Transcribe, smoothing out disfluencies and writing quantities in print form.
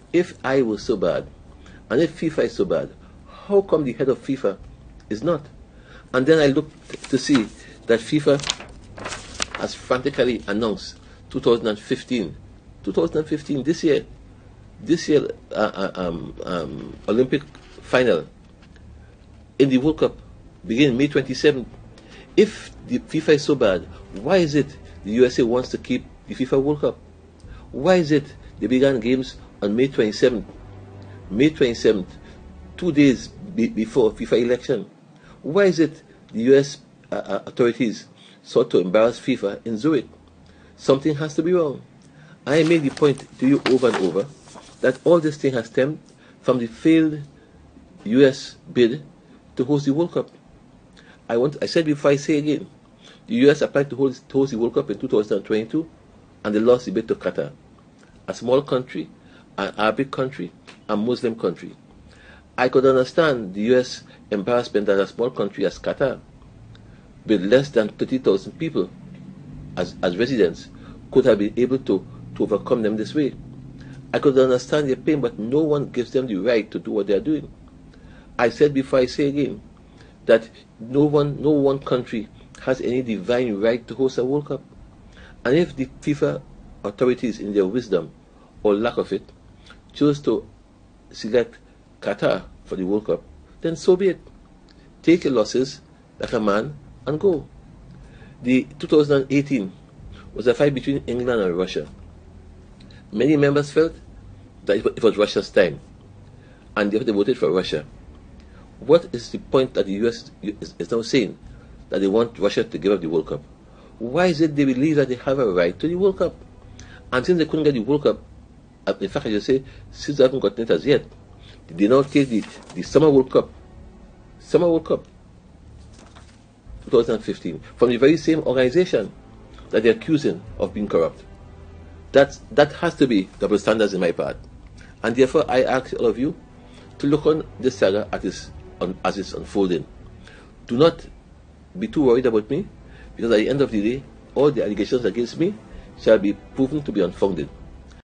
if I was so bad, and if FIFA is so bad, how come the head of FIFA is not? And then I looked to see that FIFA has frantically announced 2015, this year, Olympic final in the World Cup begin May 27th. If the FIFA is so bad, why is it the USA wants to keep the FIFA World Cup? Why is it they began games on May 27th? May 27th, 2 days before FIFA election. Why is it the US authorities sought to embarrass FIFA in Zurich? Something has to be wrong. I made the point to you over and over that all this thing has stemmed from the failed US bid to host the World Cup. I said before, I say again, the US applied to host the World Cup in 2022 and they lost the bid to Qatar, a small country, an Arabic country, a Muslim country. I could understand the US embarrassment that a small country as Qatar, with less than 30,000 people as residents, could have been able to overcome them this way. I could understand their pain, but no one gives them the right to do what they are doing. I said before, I say again, that no one country has any divine right to host a World Cup. And if the FIFA authorities, in their wisdom or lack of it, chose to select Qatar for the World Cup, then so be it. Take your losses like a man and go. The 2018 was a fight between England and Russia. Many members felt that it was Russia's time, and they voted for Russia. What is the point that the US is now saying that they want Russia to give up the World Cup? Why is it they believe that they have a right to the World Cup? And since they couldn't get the World Cup, in fact, I just say, since they haven't gotten it as yet, they now take the Summer World Cup 2015, from the very same organization that they're accusing of being corrupt. That has to be double standards in my part. And therefore, I ask all of you to look on this saga as it's unfolding. Do not be too worried about me, because at the end of the day, all the allegations against me shall be proven to be unfounded.